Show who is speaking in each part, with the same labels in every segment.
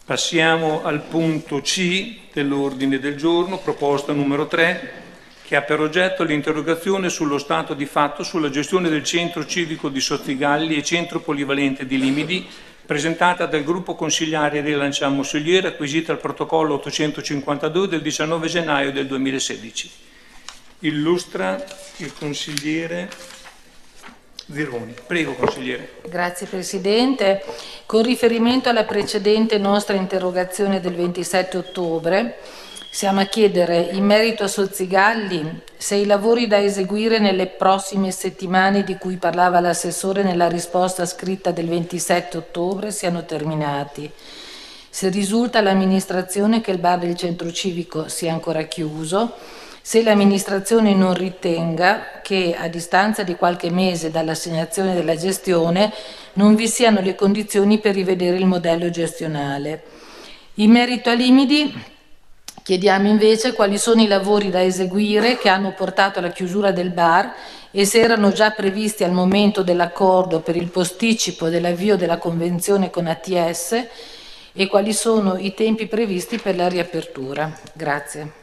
Speaker 1: Passiamo al punto C dell'ordine del giorno, proposta numero 3, che ha per oggetto l'interrogazione sullo stato di fatto sulla gestione del centro civico di Sozzigalli e centro polivalente di Limidi, presentata dal gruppo consigliare di Lanciano Museliere, acquisita al protocollo 852 del 19 gennaio del 2016. Illustra il consigliere Zironi. Prego, consigliere.
Speaker 2: Grazie Presidente. Con riferimento alla precedente nostra interrogazione del 27 ottobre, siamo a chiedere in merito a Sozzigalli se i lavori da eseguire nelle prossime settimane di cui parlava l'assessore nella risposta scritta del 27 ottobre siano terminati. Se risulta all'amministrazione che il bar del centro civico sia ancora chiuso, se l'amministrazione non ritenga che a distanza di qualche mese dall'assegnazione della gestione non vi siano le condizioni per rivedere il modello gestionale. In merito a Limidi, chiediamo invece quali sono i lavori da eseguire che hanno portato alla chiusura del bar e se erano già previsti al momento dell'accordo per il posticipo dell'avvio della convenzione con ATS e quali sono i tempi previsti per la riapertura. Grazie.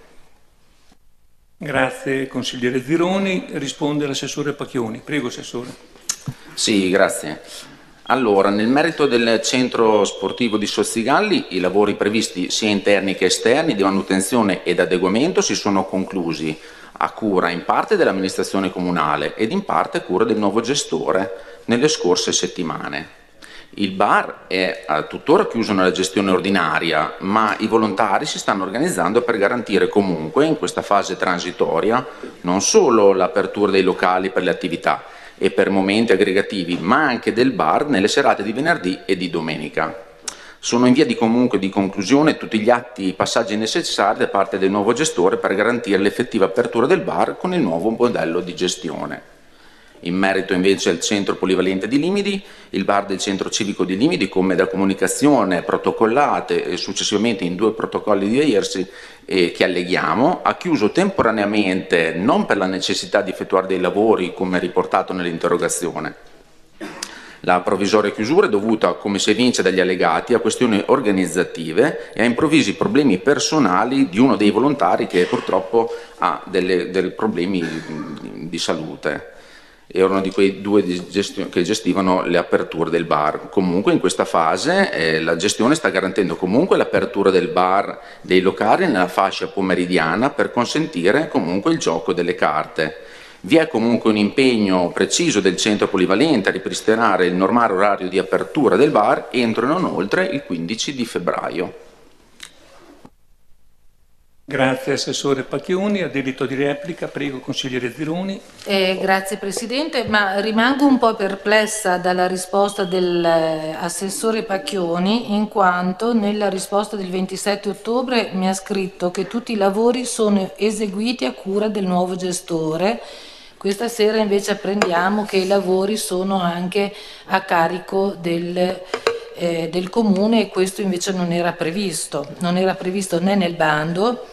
Speaker 1: Grazie consigliere Zironi. Risponde l'assessore Pacchioni. Prego, assessore.
Speaker 3: Sì, grazie. Allora, nel merito del centro sportivo di Sozzigalli, i lavori previsti sia interni che esterni di manutenzione ed adeguamento si sono conclusi a cura in parte dell'amministrazione comunale ed in parte a cura del nuovo gestore nelle scorse settimane. Il bar è tuttora chiuso nella gestione ordinaria, ma i volontari si stanno organizzando per garantire comunque in questa fase transitoria non solo l'apertura dei locali per le attività e per momenti aggregativi, ma anche del bar nelle serate di venerdì e di domenica. Sono in via di conclusione tutti gli atti e passaggi necessari da parte del nuovo gestore per garantire l'effettiva apertura del bar con il nuovo modello di gestione. In merito invece al centro polivalente di Limidi, il bar del centro civico di Limidi, come da comunicazione protocollate e successivamente in 2 protocolli diversi che alleghiamo, ha chiuso temporaneamente non per la necessità di effettuare dei lavori come riportato nell'interrogazione. La provvisoria chiusura è dovuta, come si evince dagli allegati, a questioni organizzative e a improvvisi problemi personali di uno dei volontari che purtroppo ha dei problemi di salute. Erano di quei 2 che gestivano le aperture del bar. Comunque in questa fase la gestione sta garantendo comunque l'apertura del bar dei locali nella fascia pomeridiana per consentire comunque il gioco delle carte. Vi è comunque un impegno preciso del centro polivalente a ripristinare il normale orario di apertura del bar entro e non oltre il 15 di febbraio.
Speaker 1: Grazie assessore Pacchioni. Ha diritto di replica. Prego consigliere Zironi.
Speaker 2: Grazie Presidente, ma rimango un po' perplessa dalla risposta dell'assessore Pacchioni, in quanto nella risposta del 27 ottobre mi ha scritto che tutti i lavori sono eseguiti a cura del nuovo gestore. Questa sera invece apprendiamo che i lavori sono anche a carico del Comune e questo invece non era previsto né nel bando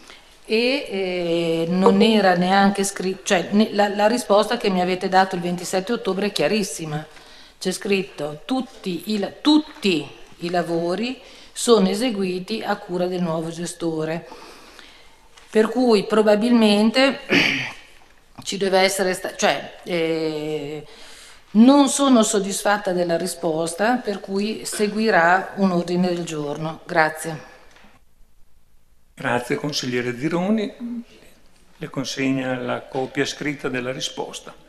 Speaker 2: e non era neanche scritto, cioè la risposta che mi avete dato il 27 ottobre è chiarissima, c'è scritto tutti i lavori sono eseguiti a cura del nuovo gestore, per cui probabilmente ci deve essere, non sono soddisfatta della risposta, per cui seguirà un ordine del giorno. Grazie.
Speaker 1: Grazie consigliere Zironi. Le consegna la copia scritta della risposta.